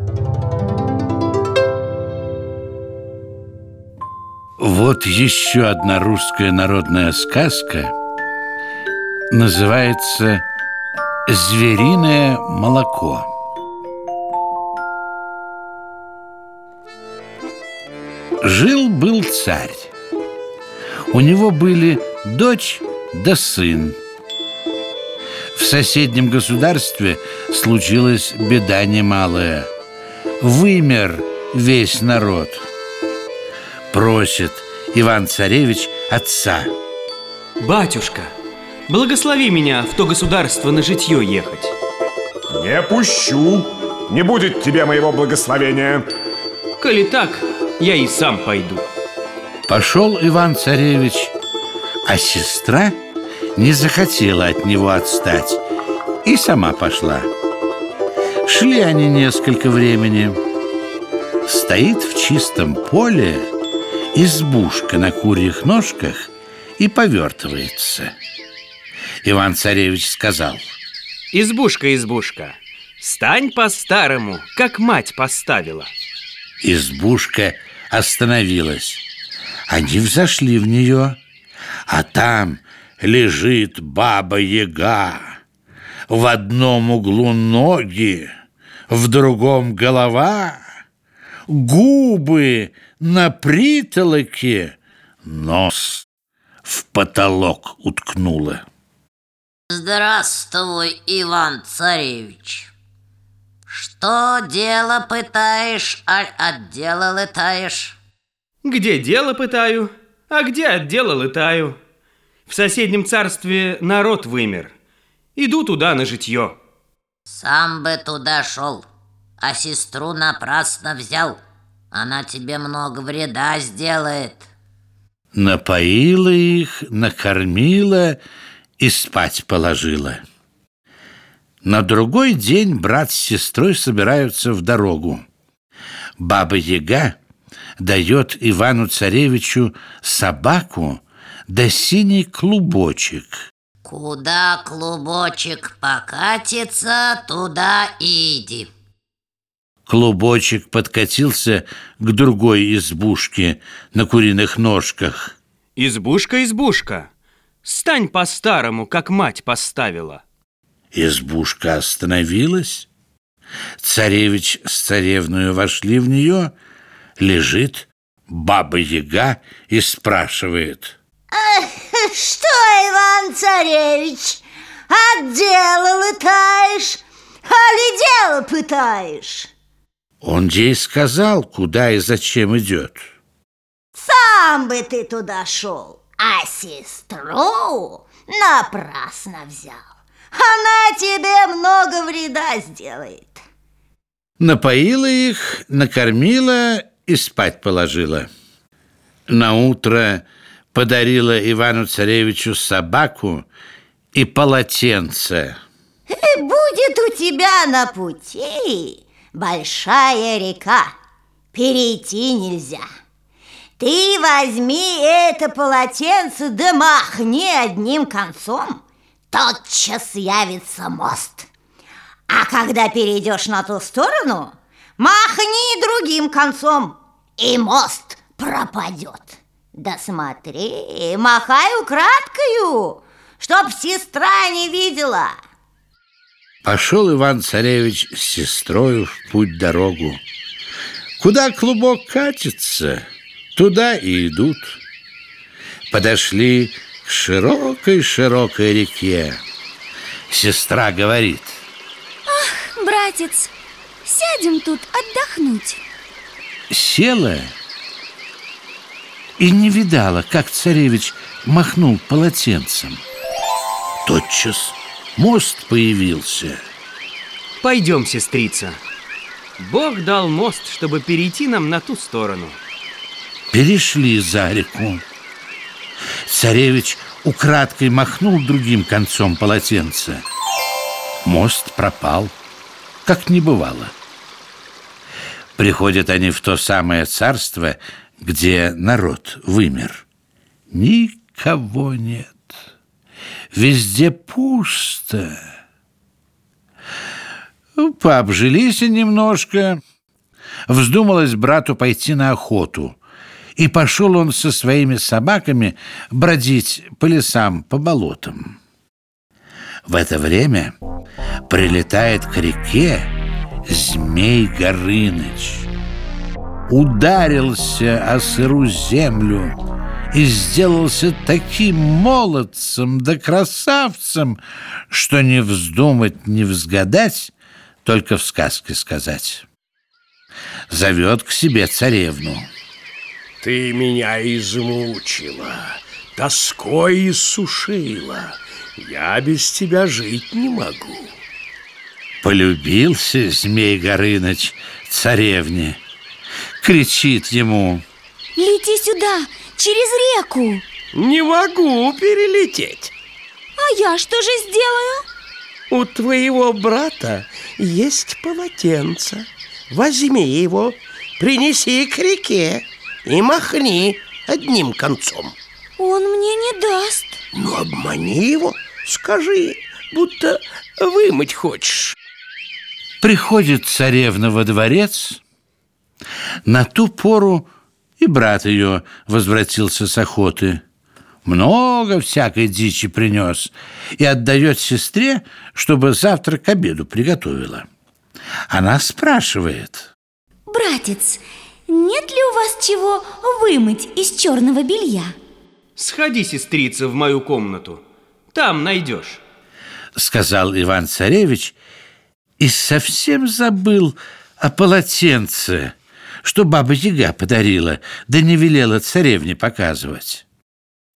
Вот еще одна русская народная сказка. Называется «Звериное молоко». Жил-был царь. У него были дочь да сын. В соседнем государстве случилась беда немалая. Вымер весь народ. Просит Иван-царевич отца: «Батюшка, благослови меня в то государство на житье ехать». «Не пущу, не будет тебе моего благословения». «Коли так, я и сам пойду». Пошел Иван-царевич, а сестра не захотела от него отстать и сама пошла. Шли они несколько времени. Стоит в чистом поле избушка на курьих ножках и повертывается. Иван-царевич сказал: «Избушка, избушка, стань по-старому, как мать поставила». Избушка остановилась. Они взошли в нее, а там лежит баба-яга. В одном углу ноги, в другом голова, губы на притолоке, нос в потолок уткнула. Здравствуй, Иван-царевич. Что дело пытаешь, аль от дела летаешь? Где дело пытаю, а где от дела летаю. В соседнем царстве народ вымер. Иду туда на житье. Сам бы туда шел, а сестру напрасно взял. Она тебе много вреда сделает. Напоила их, накормила и спать положила. На другой день брат с сестрой собираются в дорогу. Баба-яга дает Ивану-царевичу собаку да синий клубочек. Куда клубочек покатится, туда и иди. Клубочек подкатился к другой избушке на куриных ножках. «Избушка, избушка, стань по-старому, как мать поставила». Избушка остановилась. Царевич с царевною вошли в нее. Лежит баба-яга и спрашивает: «Что, Иван-царевич, от дела летаешь, али дело пытаешь?» Он ей сказал, куда и зачем идет. «Сам бы ты туда шел, а сестру напрасно взял. Она тебе много вреда сделает». Напоила их, накормила и спать положила. Наутро подарила Ивану-царевичу собаку и полотенце. «Будет у тебя на пути большая река, перейти нельзя. Ты возьми это полотенце да махни одним концом, тотчас явится мост. А когда перейдешь на ту сторону, махни другим концом, и мост пропадет. Да смотри, махай украдкою, чтоб сестра не видела». Пошел Иван-царевич с сестрою в путь-дорогу. Куда клубок катится, туда и идут. Подошли к широкой-широкой реке. Сестра говорит: «Ах, братец, сядем тут отдохнуть». Села и не видала, как царевич махнул полотенцем. Тотчас мост появился. Пойдем, сестрица. Бог дал мост, чтобы перейти нам на ту сторону. Перешли за реку. Царевич украдкой махнул другим концом полотенца. Мост пропал, как не бывало. Приходят они в то самое царство, где народ вымер. Никого нет. Везде пусто. Пообжились немножко, вздумалось брату пойти на охоту, и пошел он со своими собаками бродить по лесам, по болотам. В это время прилетает к реке Змей Горыныч, ударился о сыру землю и сделался таким молодцем да красавцем, что не вздумать, не взгадать, только в сказке сказать. Зовет к себе царевну. Ты меня измучила, тоской иссушила. Я без тебя жить не могу. Полюбился Змей Горыныч царевне. Кричит ему: Лети сюда, через реку. Не могу перелететь. А я что же сделаю? У твоего брата есть полотенце. Возьми его, принеси к реке и махни одним концом. Он мне не даст. Ну, обмани его, скажи, будто вымыть хочешь. Приходит царевна во дворец. На ту пору и брат ее возвратился с охоты. Много всякой дичи принес и отдает сестре, чтобы завтра к обеду приготовила. Она спрашивает: Братец, нет ли у вас чего вымыть из черного белья? Сходи, сестрица, в мою комнату. Там найдешь. сказал Иван-царевич и совсем забыл о полотенце, что баба-яга подарила, да не велела царевне показывать.